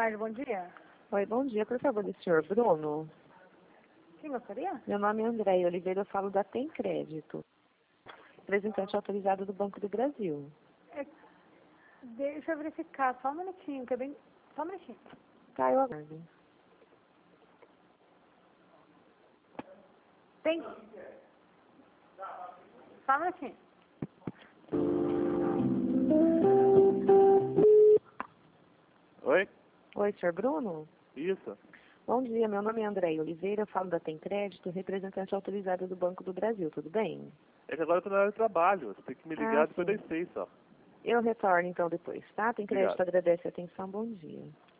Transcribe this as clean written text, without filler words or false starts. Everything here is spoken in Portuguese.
tarde, bom dia. Oi, bom dia. Por favor, do senhor Bruno. Quem gostaria? Meu nome é Andréia Oliveira, eu falo da Tem Crédito, representante autorizado do Banco do Brasil. Deixa eu verificar, só um minutinho, que é bem... Só um minutinho. Tá, eu aguardo. Tem... Só um minutinho. Oi? Oi, senhor Bruno? Isso. Bom dia, meu nome é Andréia Oliveira, eu falo da Tem Crédito, representante autorizado do Banco do Brasil, tudo bem? É que agora eu tô na área de trabalho. Você tem que me ligar depois sim. das 6 só. Eu retorno então depois, tá? Tem Crédito Obrigado. agradece a atenção, bom dia.